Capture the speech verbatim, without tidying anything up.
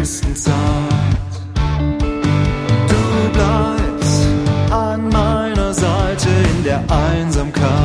Wüstenzeit. Du bleibst an meiner Seite in der Einsamkeit.